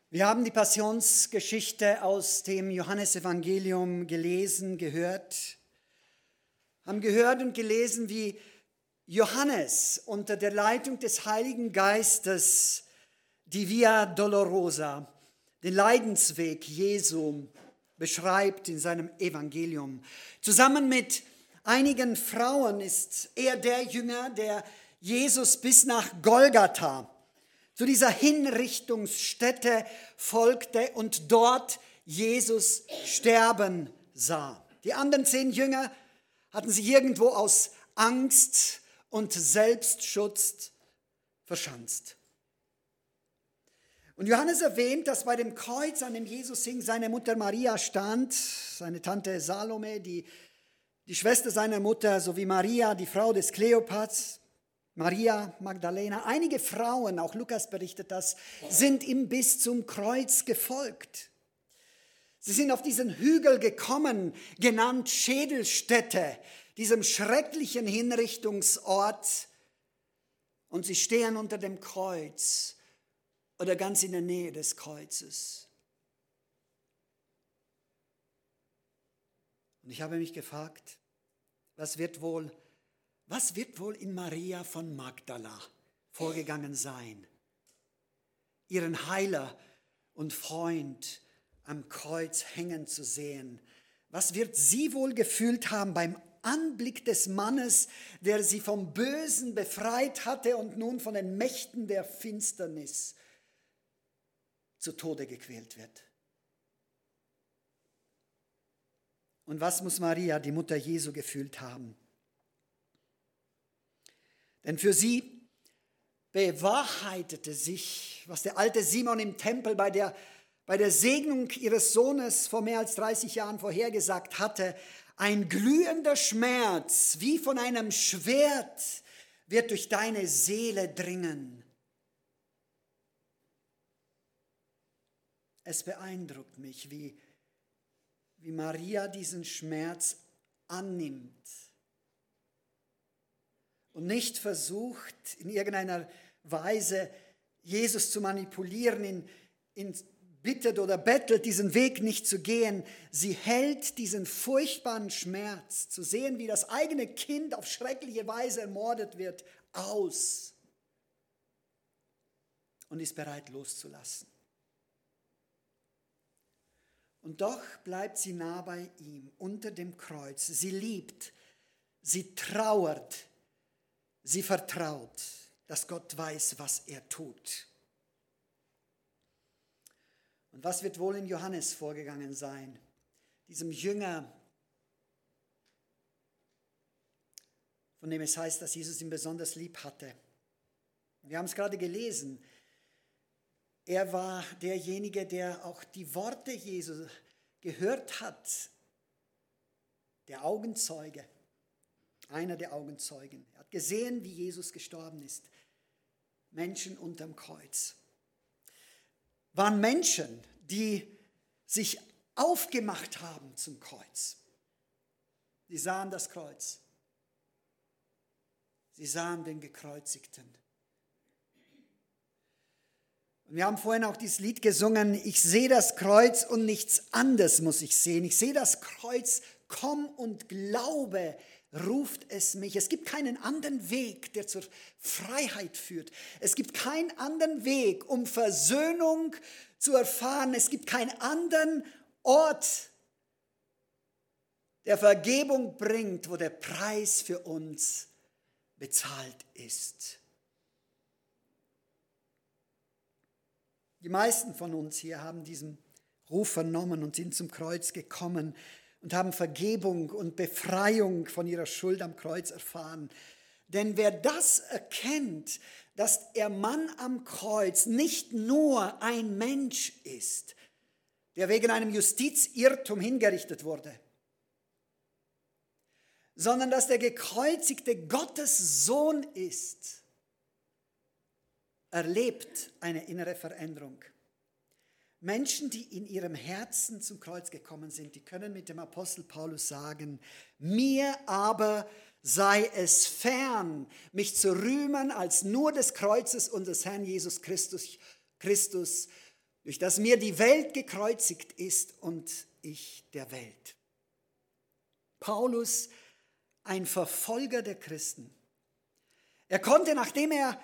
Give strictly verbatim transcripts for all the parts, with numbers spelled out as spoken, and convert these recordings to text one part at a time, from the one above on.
Wir haben die Passionsgeschichte aus dem Johannesevangelium gelesen, gehört, haben gehört und gelesen, wie Johannes unter der Leitung des Heiligen Geistes die Via Dolorosa, den Leidensweg Jesu, beschreibt in seinem Evangelium. Zusammen mit einigen Frauen ist er der Jünger, der Jesus bis nach Golgatha, zu dieser Hinrichtungsstätte folgte und dort Jesus sterben sah. Die anderen zehn Jünger hatten sich irgendwo aus Angst und Selbstschutz verschanzt. Und Johannes erwähnt, dass bei dem Kreuz, an dem Jesus hing, seine Mutter Maria stand, seine Tante Salome, die, die Schwester seiner Mutter, sowie Maria, die Frau des Kleopas, Maria Magdalena, einige Frauen, auch Lukas berichtet das, sind ihm bis zum Kreuz gefolgt. Sie sind auf diesen Hügel gekommen, genannt Schädelstätte, diesem schrecklichen Hinrichtungsort. Und sie stehen unter dem Kreuz oder ganz in der Nähe des Kreuzes. Und ich habe mich gefragt, was wird wohl Was wird wohl in Maria von Magdala vorgegangen sein, ihren Heiler und Freund am Kreuz hängen zu sehen? Was wird sie wohl gefühlt haben beim Anblick des Mannes, der sie vom Bösen befreit hatte und nun von den Mächten der Finsternis zu Tode gequält wird? Und was muss Maria, die Mutter Jesu, gefühlt haben? Denn für sie bewahrheitete sich, was der alte Simon im Tempel bei der, bei der Segnung ihres Sohnes vor mehr als dreißig Jahren vorhergesagt hatte. Ein glühender Schmerz, wie von einem Schwert, wird durch deine Seele dringen. Es beeindruckt mich, wie, wie Maria diesen Schmerz annimmt. Und nicht versucht, in irgendeiner Weise Jesus zu manipulieren, ihn, ihn bittet oder bettelt, diesen Weg nicht zu gehen. Sie hält diesen furchtbaren Schmerz, zu sehen, wie das eigene Kind auf schreckliche Weise ermordet wird, aus und ist bereit loszulassen. Und doch bleibt sie nah bei ihm, unter dem Kreuz. Sie liebt, sie trauert, sie vertraut, dass Gott weiß, was er tut. Und was wird wohl in Johannes vorgegangen sein, diesem Jünger, von dem es heißt, dass Jesus ihn besonders lieb hatte? Wir haben es gerade gelesen. Er war derjenige, der auch die Worte Jesu gehört hat, der Augenzeuge. Einer der Augenzeugen. Er hat gesehen, wie Jesus gestorben ist. Menschen unterm Kreuz. Waren Menschen, die sich aufgemacht haben zum Kreuz. Sie sahen das Kreuz. Sie sahen den Gekreuzigten. Und wir haben vorhin auch dieses Lied gesungen, ich sehe das Kreuz und nichts anderes muss ich sehen. Ich sehe das Kreuz, komm und glaube, ruft es mich. Es gibt keinen anderen Weg, der zur Freiheit führt. Es gibt keinen anderen Weg, um Versöhnung zu erfahren. Es gibt keinen anderen Ort, der Vergebung bringt, wo der Preis für uns bezahlt ist. Die meisten von uns hier haben diesen Ruf vernommen und sind zum Kreuz gekommen und haben Vergebung und Befreiung von ihrer Schuld am Kreuz erfahren. Denn wer das erkennt, dass der Mann am Kreuz nicht nur ein Mensch ist, der wegen einem Justizirrtum hingerichtet wurde, sondern dass der gekreuzigte Gottes Sohn ist, erlebt eine innere Veränderung. Menschen, die in ihrem Herzen zum Kreuz gekommen sind, die können mit dem Apostel Paulus sagen, mir aber sei es fern, mich zu rühmen als nur des Kreuzes unseres Herrn Jesus Christus, Christus, durch das mir die Welt gekreuzigt ist und ich der Welt. Paulus, ein Verfolger der Christen. Er konnte, nachdem er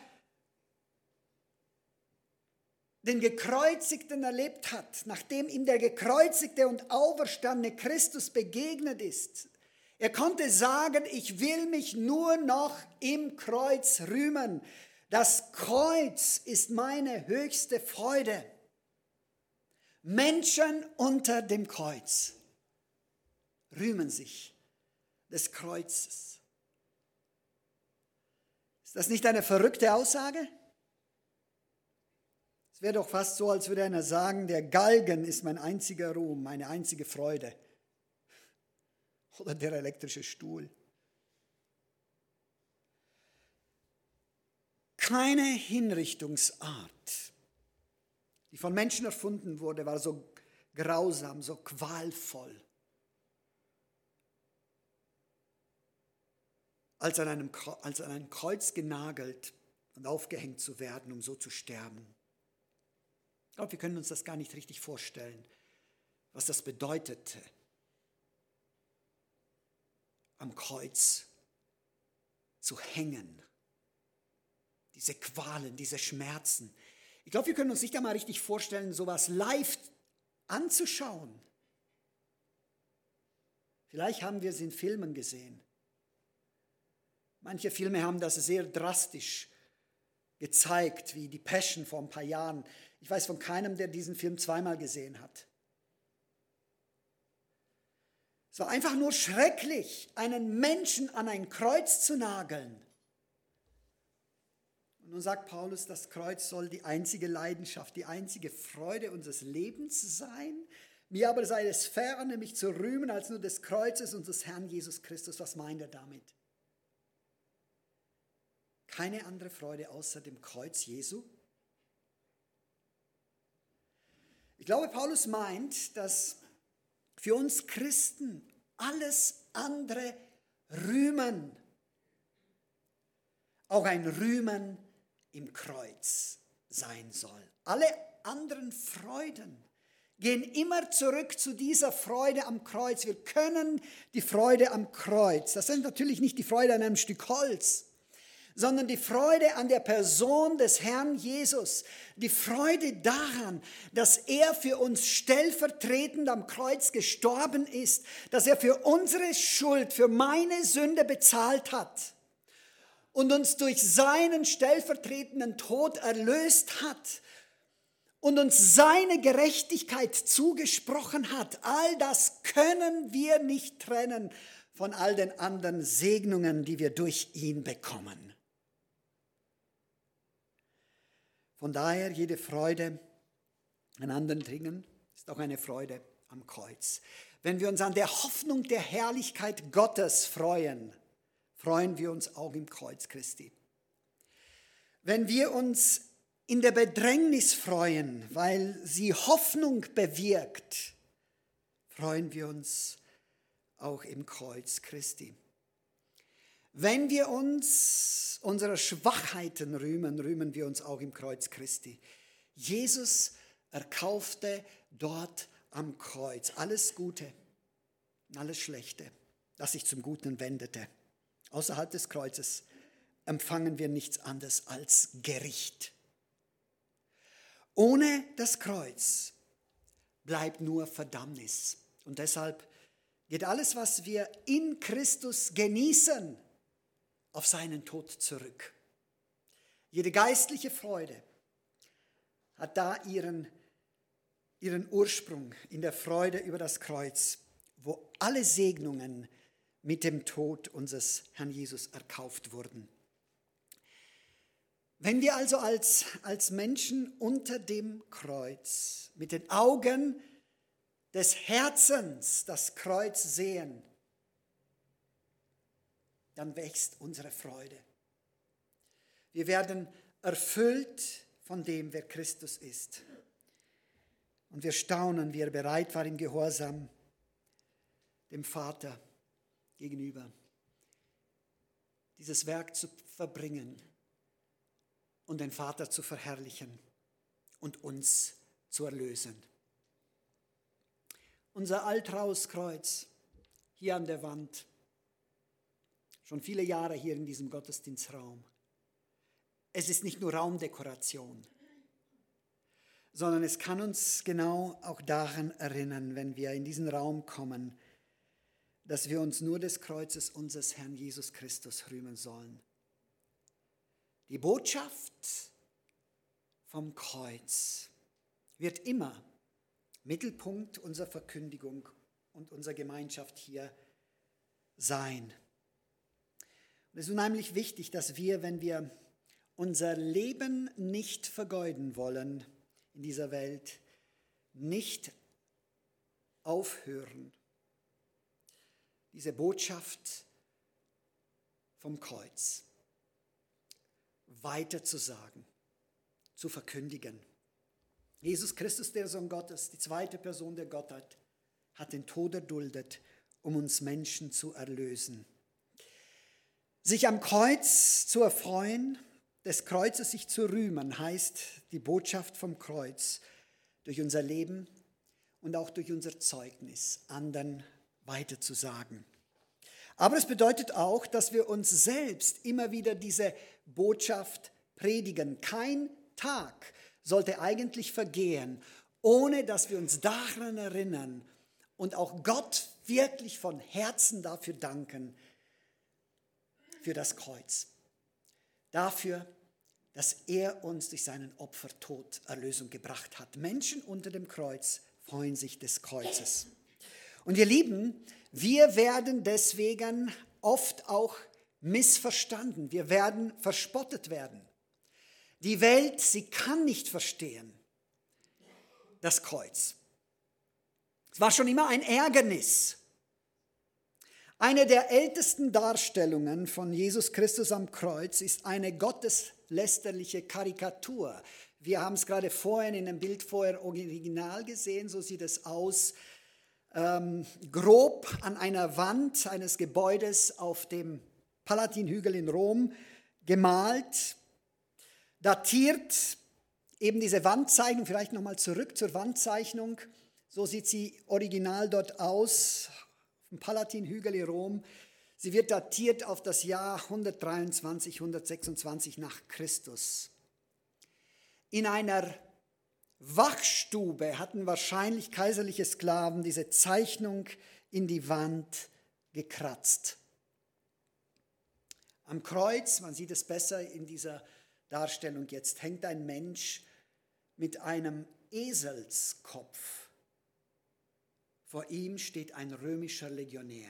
den Gekreuzigten erlebt hat, nachdem ihm der gekreuzigte und auferstandene Christus begegnet ist, er konnte sagen, ich will mich nur noch im Kreuz rühmen. Das Kreuz ist meine höchste Freude. Menschen unter dem Kreuz rühmen sich des Kreuzes. Ist das nicht eine verrückte Aussage? Es wäre doch fast so, als würde einer sagen, der Galgen ist mein einziger Ruhm, meine einzige Freude. Oder der elektrische Stuhl. Keine Hinrichtungsart, die von Menschen erfunden wurde, war so grausam, so qualvoll, als an einem, als an ein Kreuz genagelt und aufgehängt zu werden, um so zu sterben. Ich glaube, wir können uns das gar nicht richtig vorstellen, was das bedeutete, am Kreuz zu hängen. Diese Qualen, diese Schmerzen. Ich glaube, wir können uns nicht einmal richtig vorstellen, sowas live anzuschauen. Vielleicht haben wir es in Filmen gesehen. Manche Filme haben das sehr drastisch gezeigt, wie die Passion vor ein paar Jahren. Ich weiß von keinem, der diesen Film zweimal gesehen hat. Es war einfach nur schrecklich, einen Menschen an ein Kreuz zu nageln. Und nun sagt Paulus, das Kreuz soll die einzige Leidenschaft, die einzige Freude unseres Lebens sein. Mir aber sei es ferne, mich zu rühmen als nur des Kreuzes unseres Herrn Jesus Christus. Was meint er damit? Keine andere Freude außer dem Kreuz Jesu? Ich glaube, Paulus meint, dass für uns Christen alles andere Rühmen auch ein Rühmen im Kreuz sein soll. Alle anderen Freuden gehen immer zurück zu dieser Freude am Kreuz. Wir können die Freude am Kreuz, das ist natürlich nicht die Freude an einem Stück Holz, sondern die Freude an der Person des Herrn Jesus, die Freude daran, dass er für uns stellvertretend am Kreuz gestorben ist, dass er für unsere Schuld, für meine Sünde bezahlt hat und uns durch seinen stellvertretenden Tod erlöst hat und uns seine Gerechtigkeit zugesprochen hat. All das können wir nicht trennen von all den anderen Segnungen, die wir durch ihn bekommen. Von daher, jede Freude an anderen Dingen ist auch eine Freude am Kreuz. Wenn wir uns an der Hoffnung der Herrlichkeit Gottes freuen, freuen wir uns auch im Kreuz Christi. Wenn wir uns in der Bedrängnis freuen, weil sie Hoffnung bewirkt, freuen wir uns auch im Kreuz Christi. Wenn wir uns unserer Schwachheiten rühmen, rühmen wir uns auch im Kreuz Christi. Jesus erkaufte dort am Kreuz alles Gute, alles Schlechte, das sich zum Guten wendete. Außerhalb des Kreuzes empfangen wir nichts anderes als Gericht. Ohne das Kreuz bleibt nur Verdammnis. Und deshalb geht alles, was wir in Christus genießen, auf seinen Tod zurück. Jede geistliche Freude hat da ihren, ihren Ursprung in der Freude über das Kreuz, wo alle Segnungen mit dem Tod unseres Herrn Jesus erkauft wurden. Wenn wir also als, als Menschen unter dem Kreuz mit den Augen des Herzens das Kreuz sehen, dann wächst unsere Freude. Wir werden erfüllt von dem, wer Christus ist. Und wir staunen, wie er bereit war, im Gehorsam dem Vater gegenüber dieses Werk zu verbringen und den Vater zu verherrlichen und uns zu erlösen. Unser Altrauskreuz hier an der Wand, schon viele Jahre hier in diesem Gottesdienstraum. Es ist nicht nur Raumdekoration, sondern es kann uns genau auch daran erinnern, wenn wir in diesen Raum kommen, dass wir uns nur des Kreuzes unseres Herrn Jesus Christus rühmen sollen. Die Botschaft vom Kreuz wird immer Mittelpunkt unserer Verkündigung und unserer Gemeinschaft hier sein. Und es ist unheimlich wichtig, dass wir, wenn wir unser Leben nicht vergeuden wollen in dieser Welt, nicht aufhören, diese Botschaft vom Kreuz weiterzusagen, zu verkündigen. Jesus Christus, der Sohn Gottes, die zweite Person der Gottheit, hat den Tod erduldet, um uns Menschen zu erlösen. Sich am Kreuz zu erfreuen, des Kreuzes sich zu rühmen, heißt die Botschaft vom Kreuz durch unser Leben und auch durch unser Zeugnis anderen weiterzusagen. Aber es bedeutet auch, dass wir uns selbst immer wieder diese Botschaft predigen. Kein Tag sollte eigentlich vergehen, ohne dass wir uns daran erinnern und auch Gott wirklich von Herzen dafür danken, für das Kreuz. Dafür, dass er uns durch seinen Opfertod Erlösung gebracht hat. Menschen unter dem Kreuz freuen sich des Kreuzes. Und ihr Lieben, wir werden deswegen oft auch missverstanden. Wir werden verspottet werden. Die Welt, sie kann nicht verstehen das Kreuz. Es war schon immer ein Ärgernis. Eine der ältesten Darstellungen von Jesus Christus am Kreuz ist eine gotteslästerliche Karikatur. Wir haben es gerade vorhin in dem Bild vorher original gesehen, so sieht es aus. Ähm, grob an einer Wand eines Gebäudes auf dem Palatinhügel in Rom gemalt, datiert eben diese Wandzeichnung, vielleicht nochmal zurück zur Wandzeichnung, so sieht sie original dort aus, auf dem Palatinhügel in Rom. Sie wird datiert auf das Jahr hundertdreiundzwanzig, hundertsechsundzwanzig nach Christus. In einer Wachstube hatten wahrscheinlich kaiserliche Sklaven diese Zeichnung in die Wand gekratzt. Am Kreuz, man sieht es besser in dieser Darstellung jetzt, hängt ein Mensch mit einem Eselskopf. Vor ihm steht ein römischer Legionär.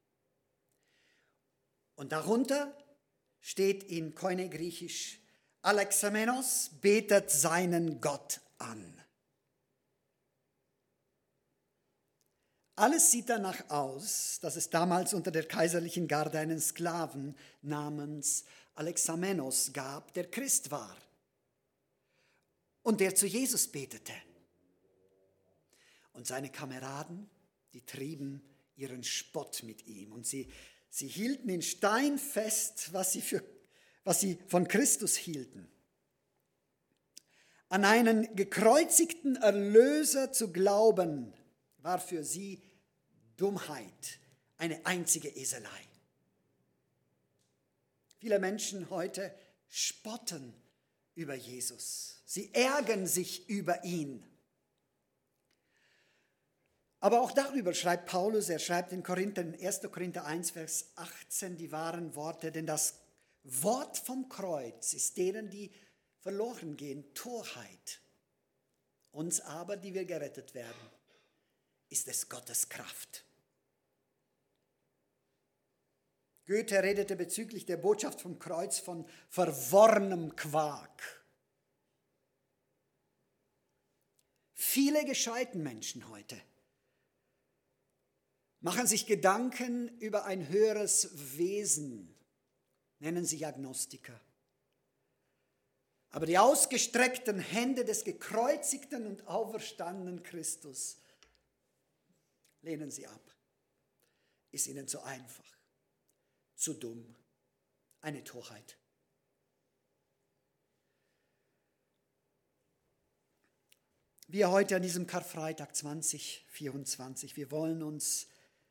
Und darunter steht in Koine Griechisch: Alexamenos betet seinen Gott an. Alles sieht danach aus, dass es damals unter der kaiserlichen Garde einen Sklaven namens Alexamenos gab, der Christ war und der zu Jesus betete. Und seine Kameraden, die trieben ihren Spott mit ihm und sie, sie hielten in Stein fest, was sie, für, was sie von Christus hielten. An einen gekreuzigten Erlöser zu glauben, war für sie Dummheit, eine einzige Eselei. Viele Menschen heute spotten über Jesus. Sie ärgern sich über ihn. Aber auch darüber schreibt Paulus, er schreibt in Korinther, in erster Korinther eins, Vers achtzehn, die wahren Worte, denn das Wort vom Kreuz ist denen, die verloren gehen, Torheit. Uns aber, die wir gerettet werden, ist es Gottes Kraft. Goethe redete bezüglich der Botschaft vom Kreuz von verworrenem Quark. Viele gescheiten Menschen heute machen sich Gedanken über ein höheres Wesen, nennen sich Agnostiker. Aber die ausgestreckten Hände des gekreuzigten und auferstandenen Christus lehnen sie ab. Ist ihnen zu einfach, zu dumm, eine Torheit. Wir heute an diesem Karfreitag zwanzig vierundzwanzig, wir wollen uns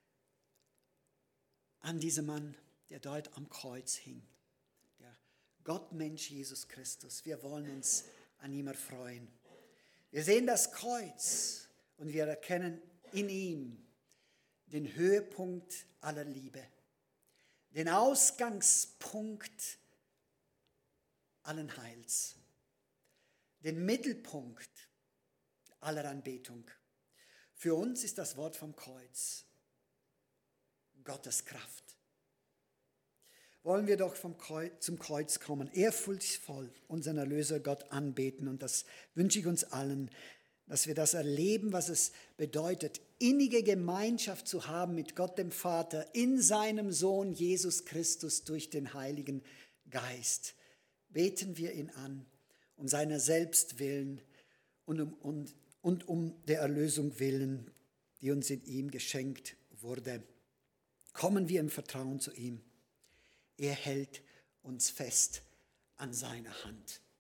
an diesem Mann, der dort am Kreuz hing, der Gottmensch Jesus Christus, wir wollen uns an ihm erfreuen. Wir sehen das Kreuz und wir erkennen in ihm den Höhepunkt aller Liebe, den Ausgangspunkt allen Heils, den Mittelpunkt aller Anbetung. Für uns ist das Wort vom Kreuz Gottes Kraft. Wollen wir doch vom Kreuz, zum Kreuz kommen, ehrfurchtsvoll unseren Erlöser Gott anbeten. Und das wünsche ich uns allen, dass wir das erleben, was es bedeutet, innige Gemeinschaft zu haben mit Gott dem Vater in seinem Sohn Jesus Christus durch den Heiligen Geist. Beten wir ihn an, um seiner selbst willen und um, und, und um der Erlösung willen, die uns in ihm geschenkt wurde. Kommen wir im Vertrauen zu ihm. Er hält uns fest an seiner Hand.